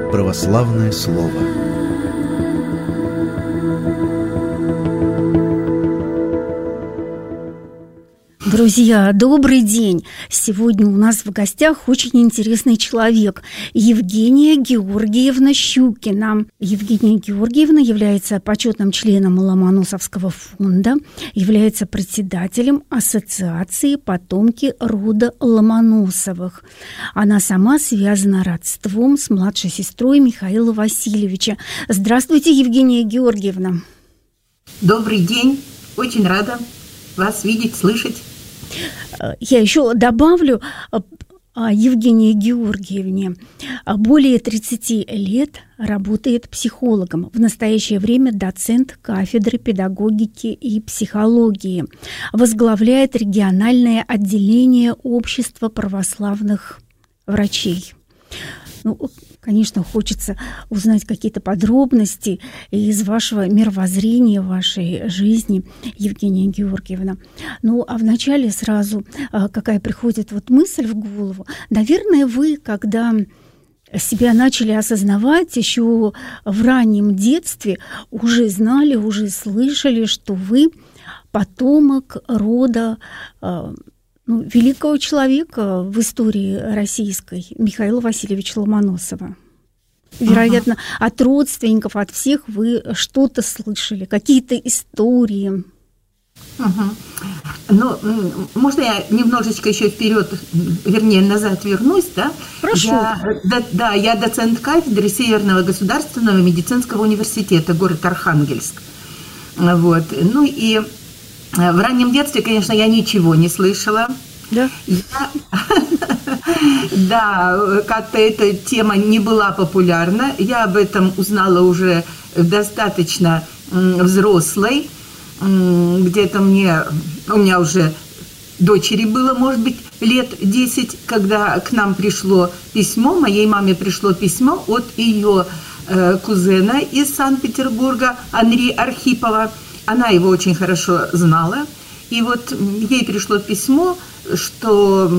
Православное слово. Друзья, добрый день! Сегодня у нас в гостях очень интересный человек – Евгения Георгиевна Щукина. Евгения Георгиевна является почетным членом Ломоносовского фонда, является председателем Ассоциации «Потомки рода Ломоносовых». Она сама связана родством с младшей сестрой Михаила Васильевича. Здравствуйте, Евгения Георгиевна! Добрый день! Очень рада вас видеть, слышать. Я еще добавлю о Евгении Георгиевне. Более 30 лет работает психологом. В настоящее время доцент кафедры педагогики и психологии. Возглавляет региональное отделение Общества православных врачей. Конечно, хочется узнать какие-то подробности из вашего мировоззрения, вашей жизни, Евгения Георгиевна. А вначале сразу, какая приходит мысль в голову. Наверное, вы, когда себя начали осознавать еще в раннем детстве, уже знали, уже слышали, что вы потомок рода великого человека в истории российской, Михаила Васильевича Ломоносова. Вероятно, от родственников, от всех вы что-то слышали, какие-то истории. Можно я немножечко еще вперед, вернее, назад вернусь, да? Прошу. Я доцент кафедры Северного государственного медицинского университета, город Архангельск. И в раннем детстве, конечно, я ничего не слышала. Да? Да, как-то эта тема не была популярна. Я об этом узнала уже достаточно взрослой. Где-то у меня уже дочери было, может быть, лет 10, когда к нам пришло письмо. Моей маме пришло письмо от ее кузена из Санкт-Петербурга, Анри Архипова. Она его очень хорошо знала. И ей пришло письмо, что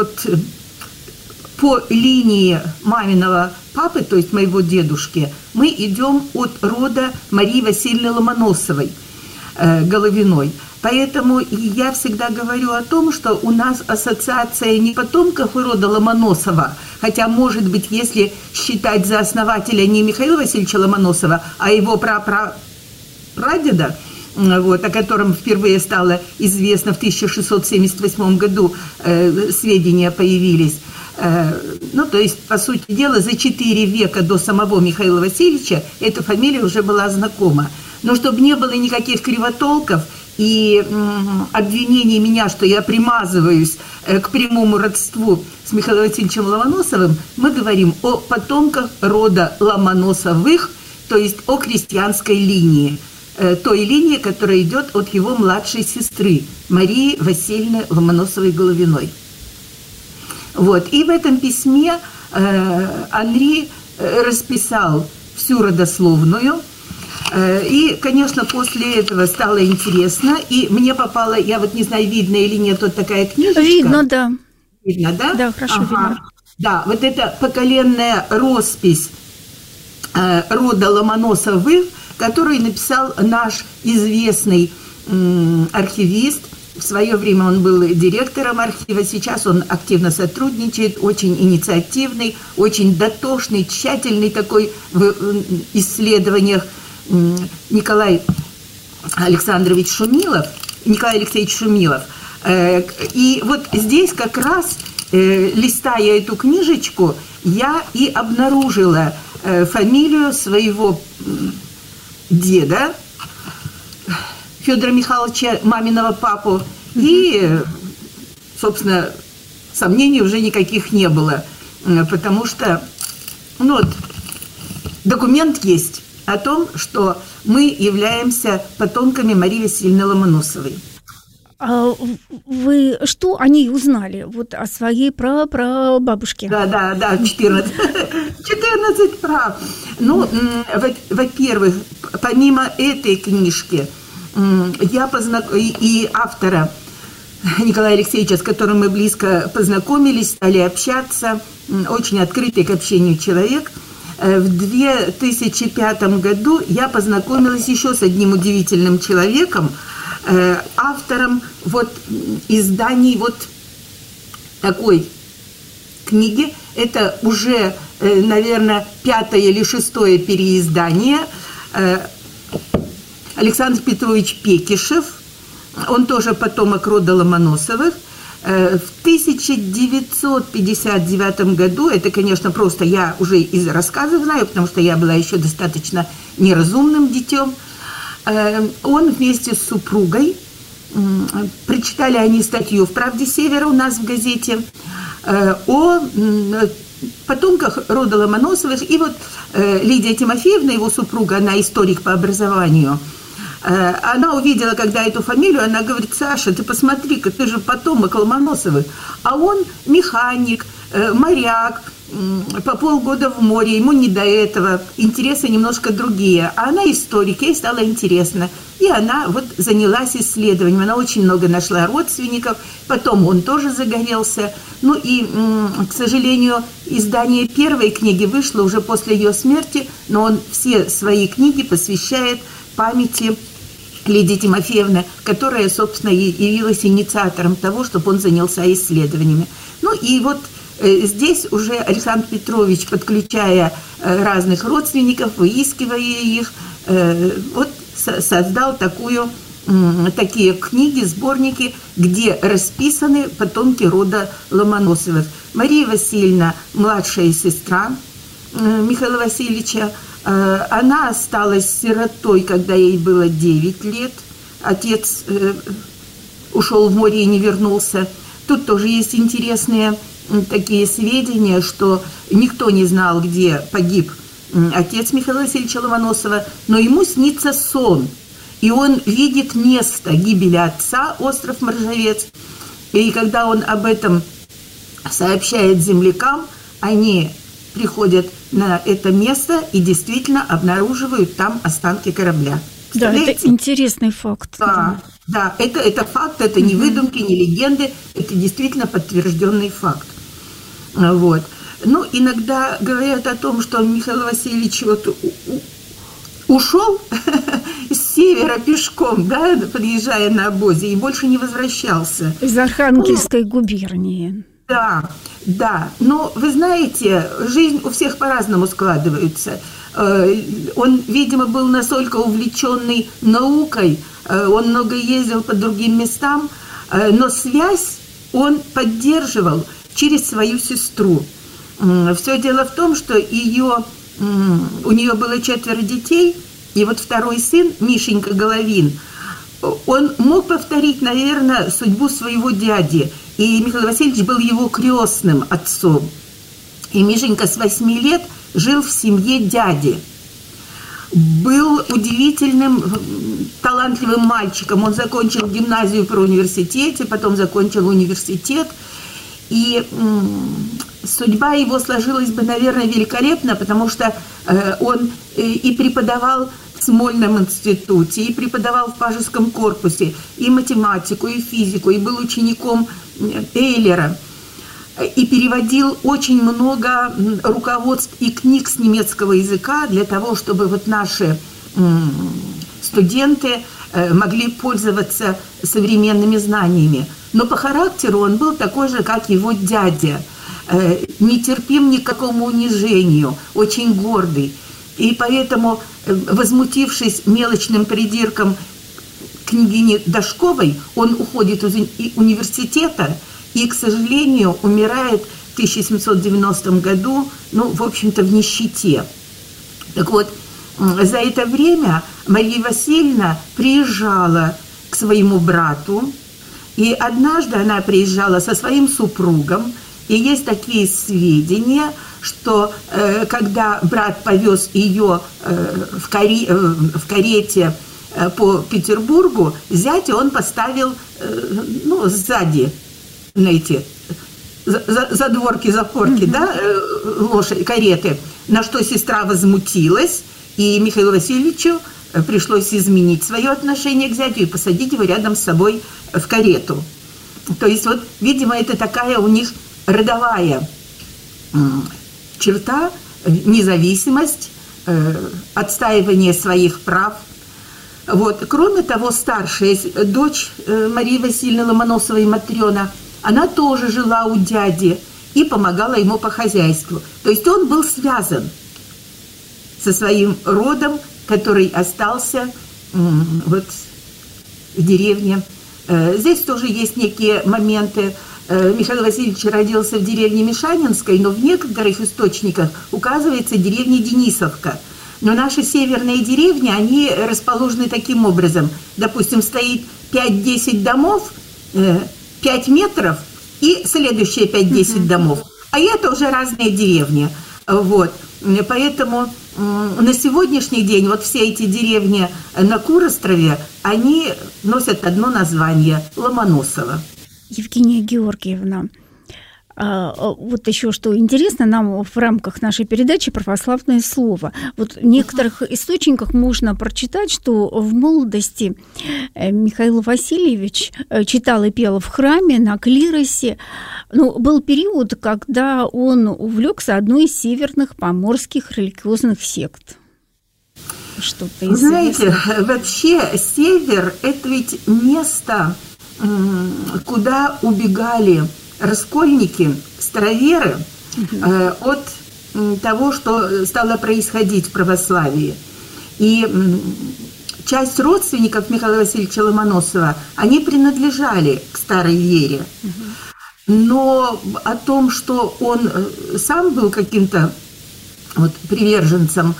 по линии маминого папы, то есть моего дедушки, мы идем от рода Марии Васильевны Ломоносовой, Головиной. Поэтому я всегда говорю о том, что у нас ассоциация не потомков рода Ломоносова, хотя, может быть, если считать за основателя не Михаила Васильевича Ломоносова, а его прапрадеда, о котором впервые стало известно в 1678 году, сведения появились. То есть, по сути дела, за 4 века до самого Михаила Васильевича эта фамилия уже была знакома. Но чтобы не было никаких кривотолков и обвинений меня, что я примазываюсь к прямому родству с Михаилом Васильевичем Ломоносовым, мы говорим о потомках рода Ломоносовых, то есть о крестьянской линии. Той линии, которая идет от его младшей сестры Марии Васильевны Ломоносовой-Головиной. И в этом письме Анри расписал всю родословную. И, конечно, после этого стало интересно. И мне попала, я не знаю, видно или нет, такая книжечка. Видно, да. Видно, да? Да, хорошо видно. Да, это поколенная роспись рода Ломоносовых, который написал наш известный архивист. В свое время он был директором архива, сейчас он активно сотрудничает, очень инициативный, очень дотошный, тщательный такой в исследованиях Николай Алексеевич Шумилов. И здесь как раз, листая эту книжечку, я и обнаружила фамилию своего деда, Федора Михайловича, маминого папу, и, собственно, сомнений уже никаких не было, потому что документ есть о том, что мы являемся потомками Марии Васильевны Ломоносовой. А вы что о ней узнали? О своей прабабушке? Да, 14 прав. Во-первых, помимо этой книжки, я и автора Николая Алексеевича, с которым мы близко познакомились, стали общаться, очень открытый к общению человек, в 2005 году я познакомилась еще с одним удивительным человеком, автором вот изданий вот такой книги. Это уже, наверное, 5-е или 6-е переиздание. Александр Петрович Пекишев, он тоже потомок рода Ломоносовых. В 1959 году, это, конечно, просто я уже из рассказов знаю, потому что я была еще достаточно неразумным детем, он вместе с супругой, прочитали они статью в «Правде Севера» у нас в газете, о потомках рода Ломоносовых. И вот Лидия Тимофеевна, его супруга, она историк по образованию, она увидела, когда эту фамилию, она говорит: Саша, ты посмотри-ка, ты же потомок Ломоносовых. А он механик, моряк, по полгода в море, ему не до этого, интересы немножко другие. А она историк, ей стало интересно. И она вот занялась исследованием. Она очень много нашла родственников, потом он тоже загорелся. Ну и, к сожалению, издание первой книги вышло уже после ее смерти, но он все свои книги посвящает памяти Лидии Тимофеевны, которая, собственно, явилась инициатором того, чтобы он занялся исследованиями. Ну и вот здесь уже Александр Петрович, подключая разных родственников, выискивая их, вот создал такие книги, сборники, где расписаны потомки рода Ломоносовых. Мария Васильевна, младшая сестра Михаила Васильевича, она осталась сиротой, когда ей было 9 лет. Отец ушел в море и не вернулся. Тут тоже есть интересные такие сведения, что никто не знал, где погиб отец Михаила Васильевича Ломоносова, но ему снится сон, и он видит место гибели отца, остров Моржовец. И когда он об этом сообщает землякам, они приходят на это место и действительно обнаруживают там останки корабля. Да, это интересный факт. Да, это факт, это не выдумки, не легенды, это действительно подтвержденный факт. Вот. Ну, иногда говорят о том, что Михаил Васильевич вот ушел с севера пешком, да, подъезжая на обозе, и больше не возвращался. Из Архангельской губернии. Да. Но вы знаете, жизнь у всех по-разному складывается. Он, видимо, был настолько увлеченный наукой, он много ездил по другим местам, но связь он поддерживал через свою сестру. Все дело в том, что у нее было 4 детей, и вот второй сын, Мишенька Головин, он мог повторить, наверное, судьбу своего дяди. И Михаил Васильевич был его крестным отцом. И Мишенька с 8 лет жил в семье дяди. Был удивительным, талантливым мальчиком. Он закончил гимназию при университете, потом закончил университет. И судьба его сложилась бы, наверное, великолепно, потому что он и преподавал в Смольном институте, и преподавал в Пажеском корпусе, и математику, и физику, и был учеником Эйлера, и переводил очень много руководств и книг с немецкого языка для того, чтобы вот наши студенты могли пользоваться современными знаниями. Но по характеру он был такой же, как его дядя, нетерпим ни к какому унижению, очень гордый. И поэтому, возмутившись мелочным придирком княгини Дашковой, он уходит из университета и, к сожалению, умирает в 1790 году, в общем-то, в нищете. Так вот, за это время Мария Васильевна приезжала к своему брату, и однажды она приезжала со своим супругом, и есть такие сведения, что когда брат повез ее в карете по Петербургу, зятя он поставил сзади на эти задворки, запорки, лошади, кареты, на что сестра возмутилась, и Михаилу Васильевичу пришлось изменить свое отношение к зятю и посадить его рядом с собой в карету. То есть, видимо, это такая у них родовая черта, независимость, отстаивание своих прав. Вот. Кроме того, старшая дочь Марии Васильевны Ломоносовой, Матрена, она тоже жила у дяди и помогала ему по хозяйству. То есть он был связан со своим родом, который остался вот в деревне. Здесь тоже есть некие моменты. Михаил Васильевич родился в деревне Мишанинской, но в некоторых источниках указывается деревня Денисовка. Но наши северные деревни, они расположены таким образом. Допустим, стоит 5-10 домов, 5 метров и следующие 5-10 домов. А это уже разные деревни. Вот. Поэтому на сегодняшний день вот все эти деревни на Курострове, они носят одно название – Ломоносово. Евгения Георгиевна, вот еще что интересно, нам в рамках нашей передачи «Православное слово». Вот в некоторых источниках можно прочитать, что в молодости Михаил Васильевич читал и пел в храме, на клиросе. Ну, был период, когда он увлекся одной из северных поморских религиозных сект. Что-то известно. Знаете, вообще север – это ведь место, куда убегали раскольники, староверы от того, что стало происходить в православии. И часть родственников Михаила Васильевича Ломоносова, они принадлежали к старой вере. Но о том, что он сам был каким-то вот приверженцем,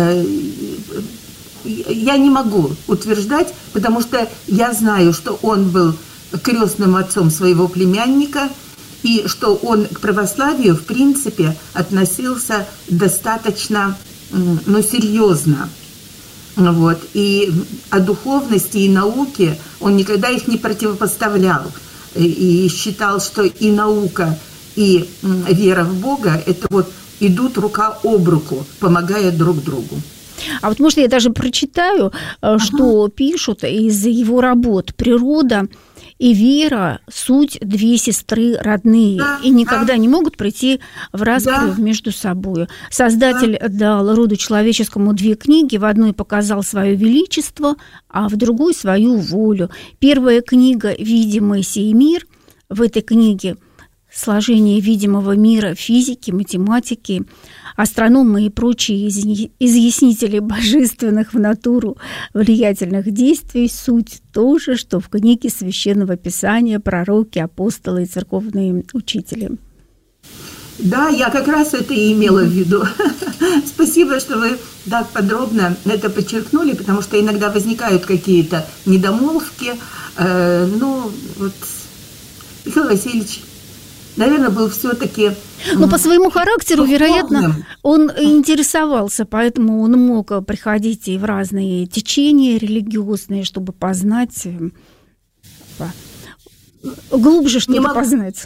я не могу утверждать, потому что я знаю, что он был крестным отцом своего племянника, и что он к православию, в принципе, относился достаточно, серьезно. Вот. И о духовности и науке он никогда их не противопоставлял. И считал, что и наука, и вера в Бога – это вот идут рука об руку, помогая друг другу. А вот, может, я даже прочитаю, что пишут из его работ «Природа и вера – суть две сестры родные, и никогда не могут прийти в распря между собой. Создатель дал роду человеческому две книги, в одной показал свое величество, а в другой – свою волю. Первая книга «Видимый сей мир», в этой книге сложение видимого мира, физики, математики, астрономы и прочие изъяснители божественных в натуру влиятельных действий, суть то же, что в книге Священного Писания пророки, апостолы и церковные учители. Да, я как раз это и имела в виду. Спасибо, что вы так подробно это подчеркнули, потому что иногда возникают какие-то недомолвки. Михаил Васильевич, наверное, был все-таки... Но по своему характеру, вероятно, он интересовался, поэтому он мог приходить и в разные течения религиозные, чтобы познать, глубже что-то познать.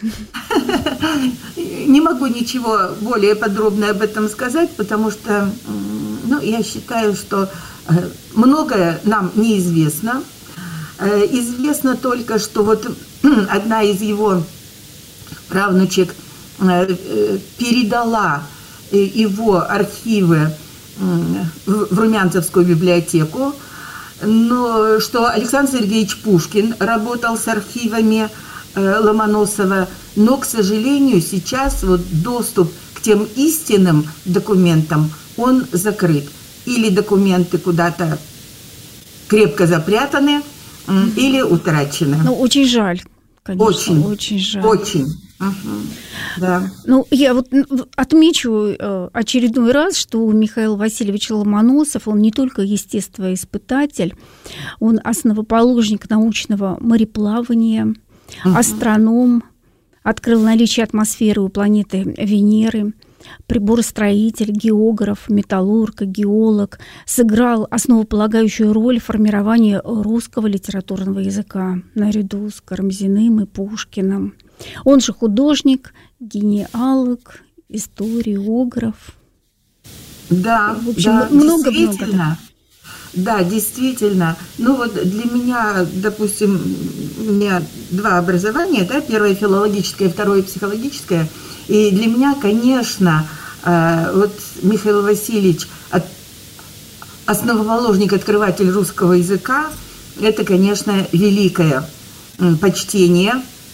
Не могу ничего более подробно об этом сказать, потому что, я считаю, что многое нам неизвестно. Известно только, что вот одна из его правнучек передала его архивы в Румянцевскую библиотеку, но что Александр Сергеевич Пушкин работал с архивами Ломоносова, но, к сожалению, сейчас вот доступ к тем истинным документам, он закрыт. Или документы куда-то крепко запрятаны, или утрачены. Очень жаль, конечно, очень жаль. Очень. Да. Я вот отмечу очередной раз, что Михаил Васильевич Ломоносов, он не только естествоиспытатель, он основоположник научного мореплавания, астроном, открыл наличие атмосферы у планеты Венеры, приборостроитель, географ, металлург, геолог, сыграл основополагающую роль в формировании русского литературного языка наряду с Карамзиным и Пушкиным. Он же художник, генеалог, историограф. Да, в общем, много-много. Да, действительно. Для меня, допустим, у меня два образования, да, первое филологическое, второе психологическое. И для меня, конечно, Вот Михаил Васильевич, основоположник, открыватель русского языка, это, конечно, великое почтение,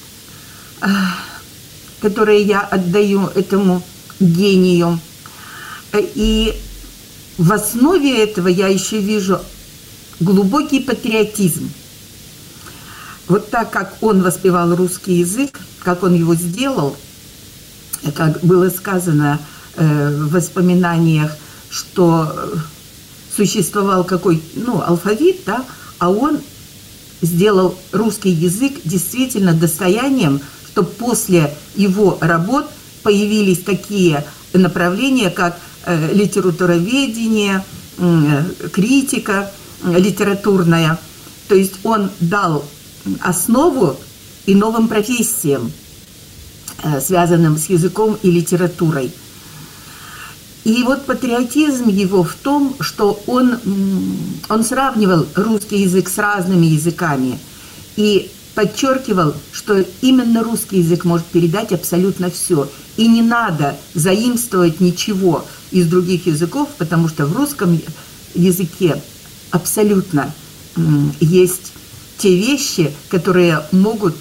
которое я отдаю этому гению. И в основе этого я еще вижу глубокий патриотизм. Вот так, как он воспевал русский язык, как он его сделал, как было сказано в воспоминаниях, что существовал алфавит, да, а он сделал русский язык действительно достоянием, что после его работ появились такие направления, как литературоведение, критика литературная. То есть он дал основу и новым профессиям, связанным с языком и литературой. И вот патриотизм его в том, что он сравнивал русский язык с разными языками и подчеркивал, что именно русский язык может передать абсолютно все. И не надо заимствовать ничего из других языков, потому что в русском языке абсолютно есть те вещи, которые могут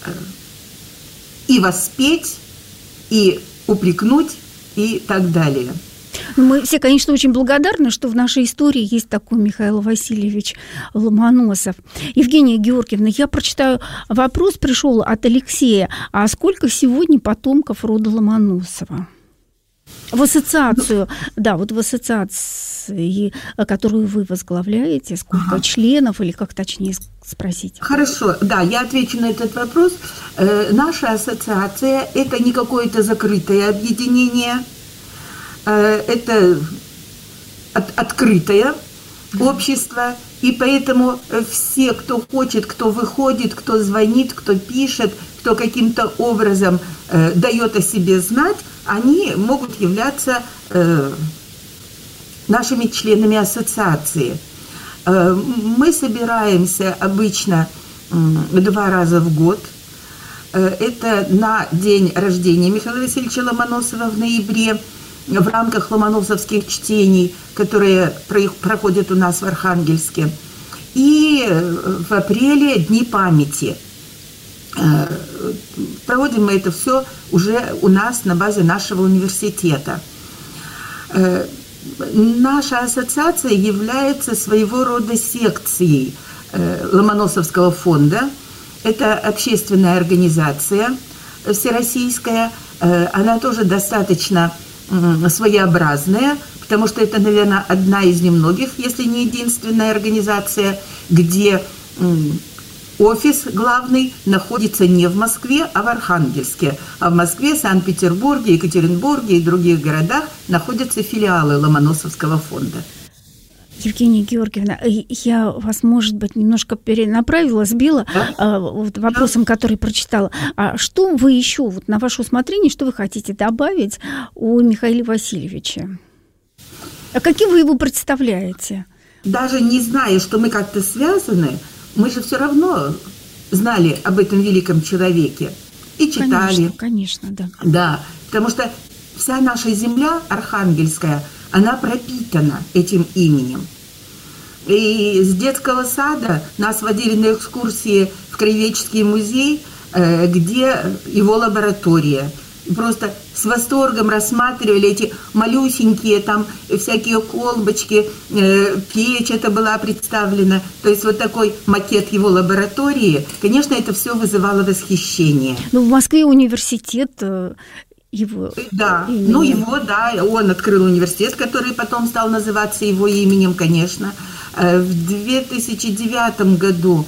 и воспеть, и упрекнуть, и так далее. Мы все, конечно, очень благодарны, что в нашей истории есть такой Михаил Васильевич Ломоносов. Евгения Георгиевна, я прочитаю. Вопрос пришел от Алексея. А сколько сегодня потомков рода Ломоносова? В ассоциацию, в ассоциации, которую вы возглавляете, сколько членов, или как точнее спросить? Хорошо, да, я отвечу на этот вопрос. Наша ассоциация – это не какое-то закрытое объединение, это открытое общество, и поэтому все, кто хочет, кто выходит, кто звонит, кто пишет, кто каким-то образом дает о себе знать, они могут являться нашими членами ассоциации. Мы собираемся обычно 2 раза в год. Это на день рождения Михаила Васильевича Ломоносова в ноябре, в рамках ломоносовских чтений, которые проходят у нас в Архангельске. И в апреле Дни памяти. Проводим мы это все уже у нас на базе нашего университета. Наша ассоциация является своего рода секцией Ломоносовского фонда. Это общественная организация всероссийская. Она тоже достаточно своеобразная, потому что это, наверное, одна из немногих, если не единственная организация, где офис главный находится не в Москве, а в Архангельске. А в Москве, Санкт-Петербурге, Екатеринбурге и других городах находятся филиалы Ломоносовского фонда. Евгения Георгиевна, я вас, может быть, немножко перенаправила, сбила вопросом, который прочитала. А что вы еще, на ваше усмотрение, что вы хотите добавить о Михаиле Васильевиче? А каким вы его представляете? Даже не зная, что мы как-то связаны, мы же все равно знали об этом великом человеке и читали. Конечно, да. Да, потому что вся наша земля архангельская, она пропитана этим именем. И с детского сада нас водили на экскурсии в Краеведческий музей, где его лаборатория. И просто с восторгом рассматривали эти малюсенькие там всякие колбочки, печь это была представлена. То есть вот такой макет его лаборатории. Конечно, это все вызывало восхищение. В Москве университет его именем. Он открыл университет, который потом стал называться его именем, конечно. В 2009 году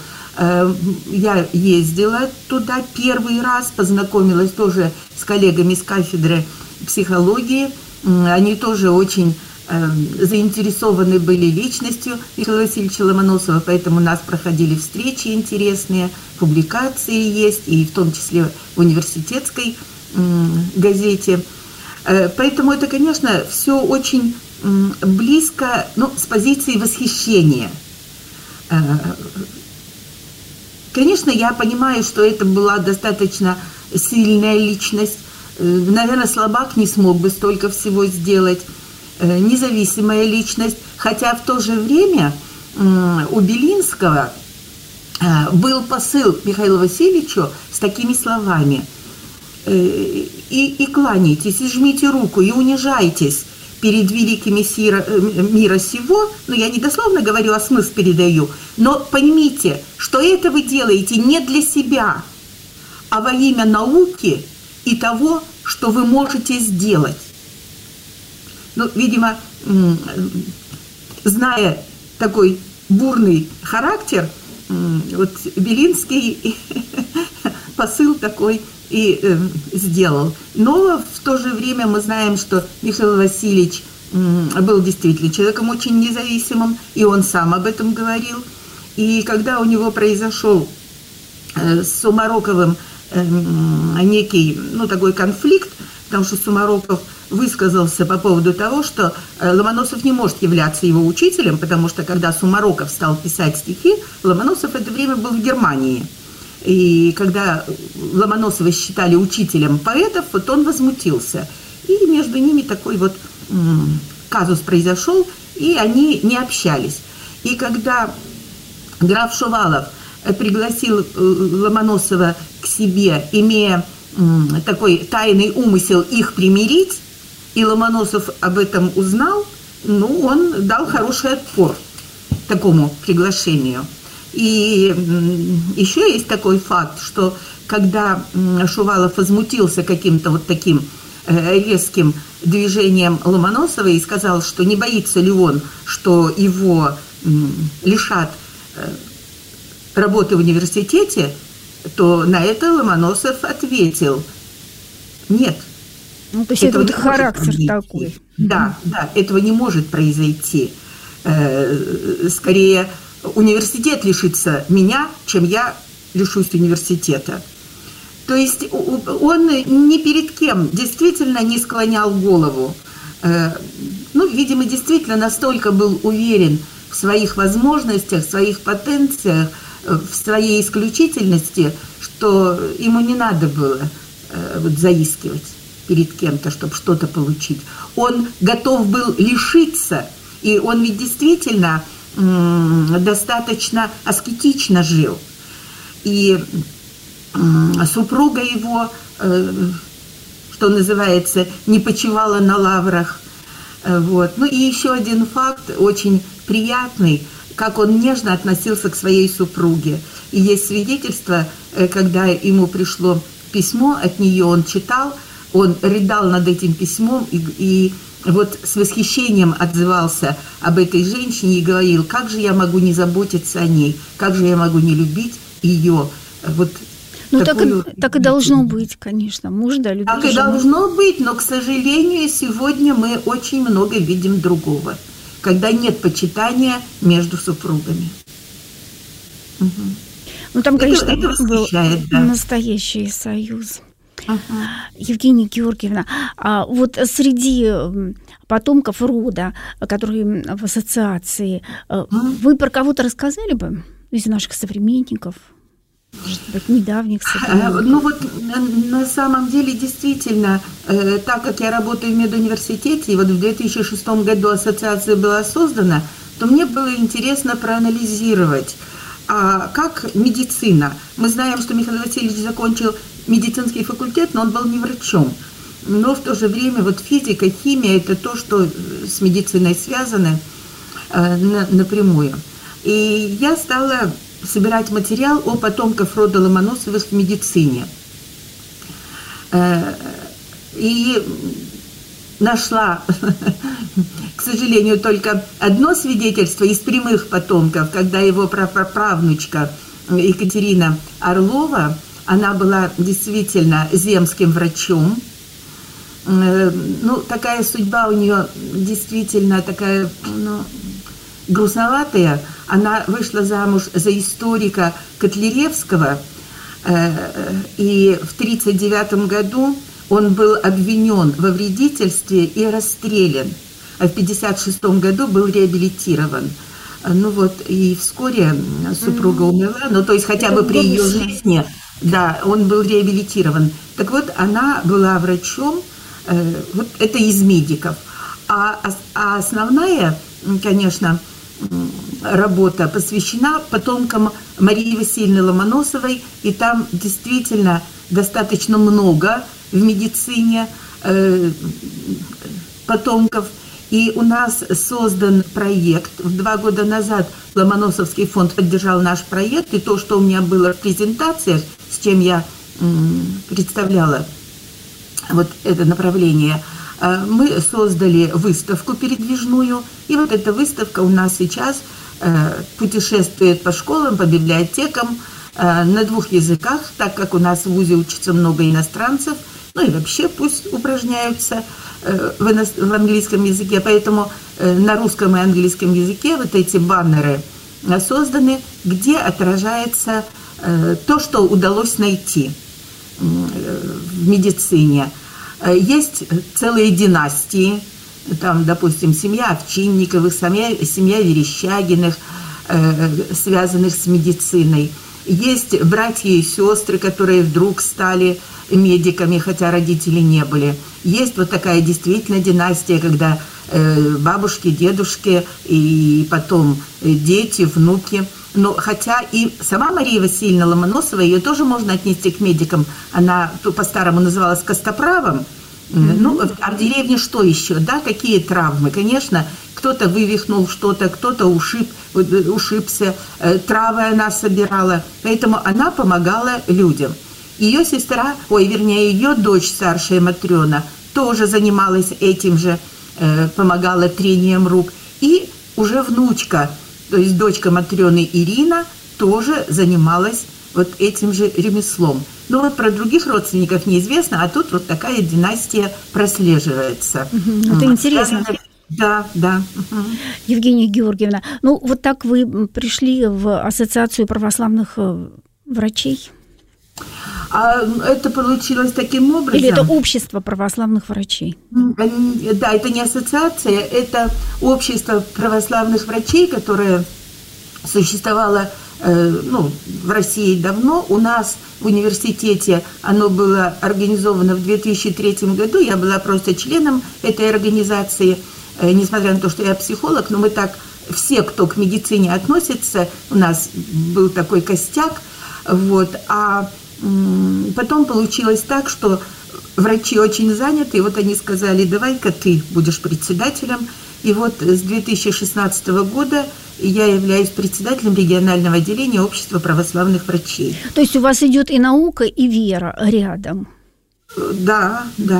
я ездила туда первый раз, познакомилась тоже с коллегами с кафедры психологии. Они тоже очень заинтересованы были личностью Михаила Васильевича Ломоносова, поэтому у нас проходили встречи интересные, публикации есть, и в том числе в университетской газете. Поэтому это, конечно, все очень близко, с позиции восхищения. Конечно, я понимаю, что это была достаточно сильная личность, Наверное, слабак не смог бы столько всего сделать. Независимая личность. Хотя в то же время у Белинского был посыл Михаилу Васильевичу с такими словами: и кланяйтесь, и жмите руку, и унижайтесь перед великими мира сего. Ну, я не дословно говорю, а смысл передаю. Но поймите, что это вы делаете не для себя, а во имя науки и того, что вы можете сделать. Ну, видимо, зная такой бурный характер, вот Белинский посыл такой и сделал. Но в то же время мы знаем, что Михаил Васильевич был действительно человеком очень независимым, и он сам об этом говорил. И когда у него произошел с Сумароковым некий, ну, такой конфликт, потому что Сумароков высказался по поводу того, что Ломоносов не может являться его учителем, потому что когда Сумароков стал писать стихи, Ломоносов в это время был в Германии. И когда Ломоносова считали учителем поэтов, вот он возмутился. И между ними такой вот казус произошел, и они не общались. И когда граф Шувалов пригласил Ломоносова к себе, имея такой тайный умысел их примирить, и Ломоносов об этом узнал, ну, он дал хороший отпор такому приглашению. И еще есть такой факт, что когда Шувалов возмутился каким-то вот таким резким движением Ломоносова и сказал, что не боится ли он, что его лишат работы в университете, то на это Ломоносов ответил: нет. Ну, то есть это вот характер такой. Да, этого не может произойти. Скорее, университет лишится меня, чем я лишусь университета. То есть он ни перед кем действительно не склонял голову. Ну, видимо, действительно настолько был уверен в своих возможностях, в своих потенциях, в своей исключительности, что ему не надо было вот заискивать перед кем-то, чтобы что-то получить. Он готов был лишиться, и он ведь действительно достаточно аскетично жил. И супруга его, что называется, не почивала на лаврах. Вот. Ну и еще один факт очень приятный, как он нежно относился к своей супруге. И есть свидетельство, когда ему пришло письмо от нее, он читал, он рыдал над этим письмом и вот с восхищением отзывался об этой женщине и говорил: как же я могу не заботиться о ней, как же я могу не любить ее. Вот. Ну, так и должно быть, конечно. Муж, да, любит. Так и должно быть, но, к сожалению, сегодня мы очень много видим другого, когда нет почитания между супругами. Угу. Ну, там, конечно, это был да. настоящий союз. Евгения Георгиевна, а вот среди потомков рода, которые в ассоциации, вы про кого-то рассказали бы из наших современников? Может быть, недавних современников? Ну вот на самом деле действительно, так как я работаю в медуниверситете, и вот в 2006 году ассоциация была создана, то мне было интересно проанализировать, как медицина. Мы знаем, что Михаил Васильевич закончил медицинский факультет, но он был не врачом. Но в то же время вот физика, химия – это то, что с медициной связано напрямую. И я стала собирать материал о потомках рода Ломоносовых в медицине. И нашла, к сожалению, только одно свидетельство из прямых потомков, когда его праправнучка Екатерина Орлова, она была действительно земским врачом. Ну, такая судьба у нее действительно такая, грустноватая. Она вышла замуж за историка Котляревского, и в 1939 году он был обвинен во вредительстве и расстрелян, а в 1956 году был реабилитирован. Ну вот, и вскоре супруга умерла, ну то есть хотя бы при ее жизни Да, он был реабилитирован. Так вот, она была врачом, вот это из медиков. А основная, конечно, работа посвящена потомкам Марии Васильевны Ломоносовой, и там действительно достаточно много в медицине потомков. И у нас создан проект. 2 года назад Ломоносовский фонд поддержал наш проект, и то, что у меня было в презентациях, с чем я представляла вот это направление, мы создали выставку передвижную, и вот эта выставка у нас сейчас путешествует по школам, по библиотекам на 2 языках, так как у нас в ВУЗе учатся много иностранцев, ну и вообще пусть упражняются в английском языке, поэтому на русском и английском языке вот эти баннеры созданы, где отражается то, что удалось найти в медицине. Есть целые династии, там, допустим, семья Овчинниковых, семья Верещагиных, связанных с медициной. Есть братья и сестры, которые вдруг стали медиками, хотя родители не были. Есть вот такая действительно династия, когда бабушки, дедушки и потом дети, внуки. Но хотя и сама Мария Васильевна Ломоносова, ее тоже можно отнести к медикам. Она по-старому называлась Костоправом. Ну, а в деревне что еще? Да, какие травмы? Конечно, кто-то вывихнул что-то, кто-то ушибся, травы она собирала. Поэтому она помогала людям. Ее сестра, ее дочь, старшая Матрена, тоже занималась этим же, помогала трением рук. И уже внучка, то есть дочка Матрены Ирина, тоже занималась вот этим же ремеслом. Но вот про других родственников неизвестно, а тут вот такая династия прослеживается. Это интересно. Да. Евгения Георгиевна, ну вот так вы пришли в Ассоциацию православных врачей? А это получилось таким образом. Или это общество православных врачей? Да, это не ассоциация, это общество православных врачей, которое существовало в России давно. У нас в университете оно было организовано в 2003 году. Я была просто членом этой организации, несмотря на то, что я психолог, но мы так, все, кто к медицине относится, у нас был такой костяк. Вот. А потом получилось так, что врачи очень заняты, и вот они сказали: давай-ка ты будешь председателем. И вот с 2016 года я являюсь председателем регионального отделения Общества православных врачей. То есть у вас идет и наука, и вера рядом? Да.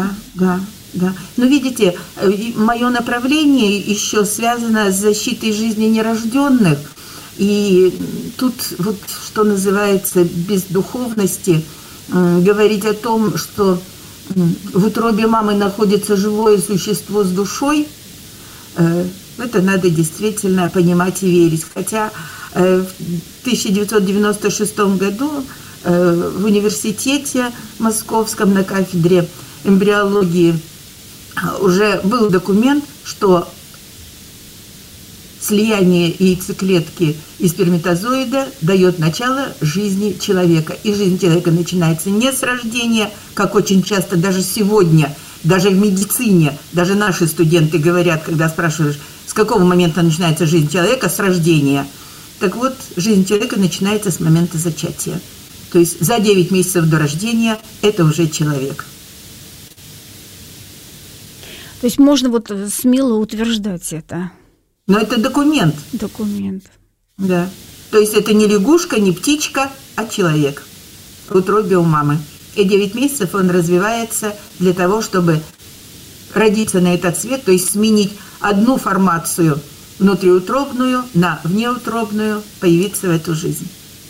Но видите, мое направление еще связано с защитой жизни нерожденных. И тут вот, что называется, без духовности, говорить о том, что в утробе мамы находится живое существо с душой, это надо действительно понимать и верить. Хотя в 1996 году в университете московском на кафедре эмбриологии уже был документ, что слияние яйцеклетки и сперматозоида дает начало жизни человека. И жизнь человека начинается не с рождения, как очень часто даже сегодня, даже в медицине, даже наши студенты говорят, когда спрашиваешь, с какого момента начинается жизнь человека, с рождения. Так вот, жизнь человека начинается с момента зачатия. То есть за 9 месяцев до рождения это уже человек. То есть можно вот смело утверждать это? Но это документ. Документ. Да. То есть это не лягушка, не птичка, а человек в утробе у мамы. И 9 месяцев он развивается для того, чтобы родиться на этот свет, то есть сменить одну формацию внутриутробную на внеутробную, появиться в эту жизнь.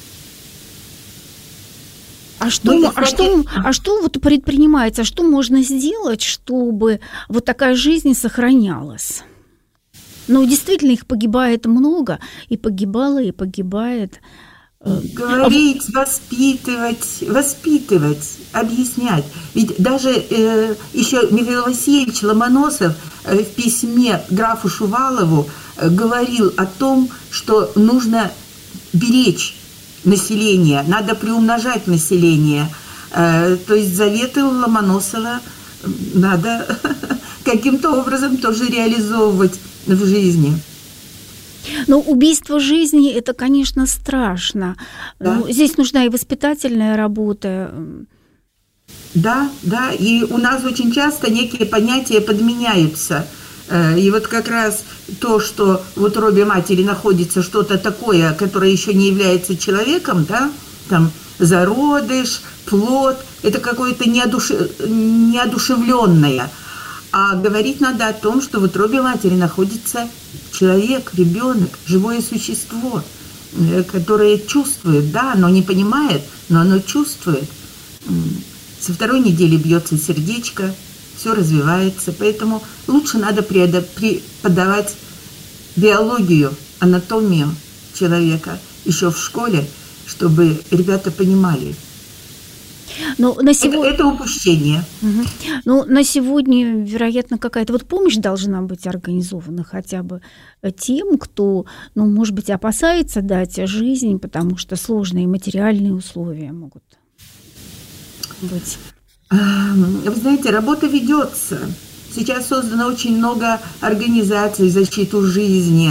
А что вот предпринимается, что можно сделать, чтобы вот такая жизнь сохранялась? Ну, действительно, их погибает много, и погибало, и погибает. Говорить, воспитывать, объяснять. Ведь даже еще Михаил Васильевич Ломоносов в письме графу Шувалову говорил о том, что нужно беречь населения, надо приумножать население. То есть заветы Ломоносова надо каким-то образом тоже реализовывать в жизни. Но убийство жизни – это, конечно, страшно. Да. Здесь нужна и воспитательная работа. Да, и у нас очень часто некие понятия подменяются. И вот как раз то, что в утробе матери находится что-то такое, которое еще не является человеком, да, там зародыш, плод, это какое-то неодушевленное. А говорить надо о том, что в утробе матери находится человек, ребенок, живое существо, которое чувствует, да, оно не понимает, но оно чувствует. Со второй недели бьется сердечко, все развивается, поэтому лучше надо преподавать биологию, анатомию человека еще в школе, чтобы ребята понимали. Но на сегодня... это упущение. Угу. Ну, на сегодня, вероятно, какая-то вот помощь должна быть организована хотя бы тем, кто, ну, может быть, опасается дать жизнь, потому что сложные материальные условия могут быть. Вы знаете, работа ведется. Сейчас создано очень много организаций в защиту жизни.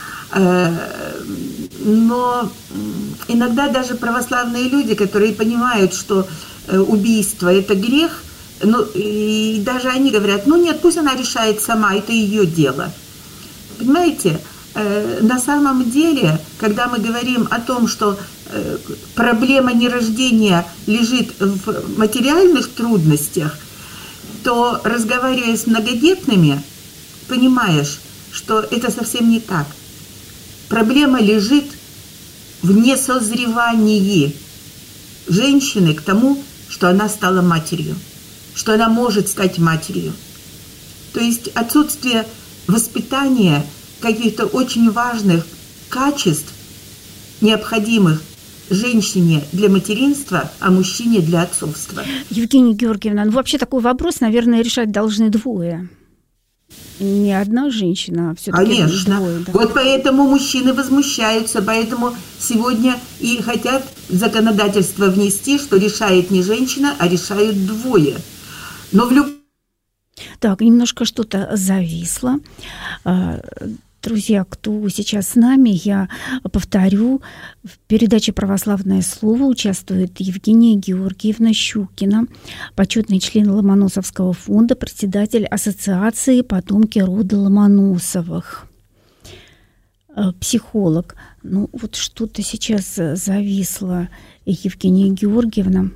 Но иногда даже православные люди, которые понимают, что убийство – это грех, ну, и даже они говорят, ну нет, пусть она решает сама, это ее дело. Понимаете, на самом деле, когда мы говорим о том, что проблема нерождения лежит в материальных трудностях, то, разговаривая с многодетными, понимаешь, что это совсем не так. Проблема лежит в несозревании женщины к тому, что она стала матерью, что она может стать матерью. То есть отсутствие воспитания каких-то очень важных качеств, необходимых женщине для материнства, а мужчине для отцовства. Евгения Георгиевна, ну вообще такой вопрос, наверное, решать должны двое. Не одна женщина, а все-таки конечно. Двое. Да. Вот поэтому мужчины возмущаются, поэтому сегодня и хотят законодательство внести, что решает не женщина, а решают двое. Но в любом... Так, немножко что-то зависло. Друзья, кто сейчас с нами, я повторю, в передаче «Православное слово» участвует Евгения Георгиевна Щукина, почетный член Ломоносовского фонда, председатель Ассоциации «Потомки рода Ломоносовых», психолог. Ну, вот что-то сейчас зависло, Евгения Георгиевна.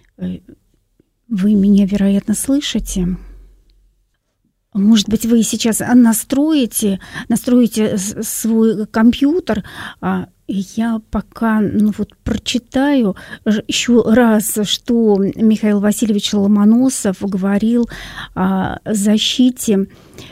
Вы меня, вероятно, слышите? Может быть, вы сейчас настроите свой компьютер, а я пока прочитаю еще раз, что Михаил Васильевич Ломоносов говорил о защите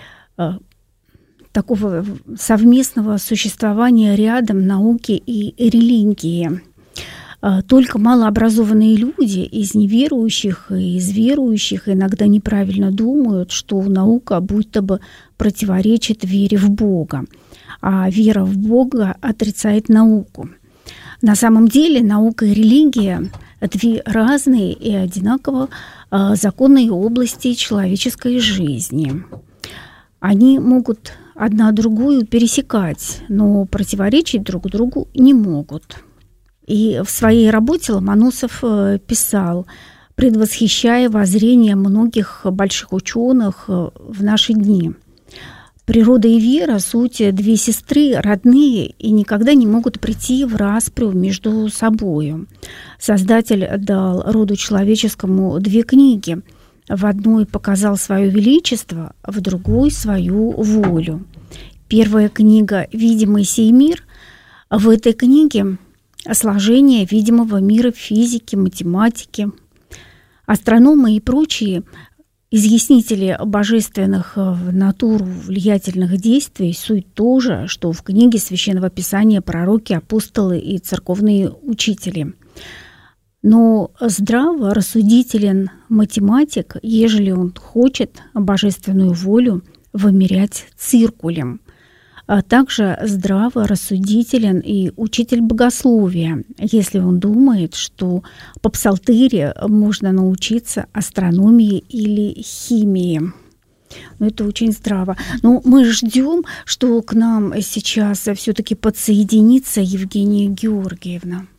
такого совместного существования рядом науки и религии. Только малообразованные люди из неверующих и из верующих иногда неправильно думают, что наука будто бы противоречит вере в Бога, а вера в Бога отрицает науку. На самом деле наука и религия – две разные и одинаково законные области человеческой жизни. Они могут одна другую пересекать, но противоречить друг другу не могут. И в своей работе Ломоносов писал, предвосхищая воззрение многих больших ученых в наши дни. Природа и вера – суть две сестры, родные, и никогда не могут прийти в распрю между собою. Создатель дал роду человеческому две книги. В одной показал свое величество, в другой – свою волю. Первая книга «Видимый сей мир». В этой книге сложение видимого мира физики, математики. Астрономы и прочие изъяснители божественных в натуру влиятельных действий суть то же, что в книге Священного Писания пророки, апостолы и церковные учители. Но здраво рассудителен математик, ежели он хочет божественную волю вымерять циркулем. а также здраво рассудителен и учитель богословия, если он думает, что по псалтыре можно научиться астрономии или химии. Это очень здраво. Но мы ждем, что к нам сейчас все-таки подсоединится Евгения Георгиевна.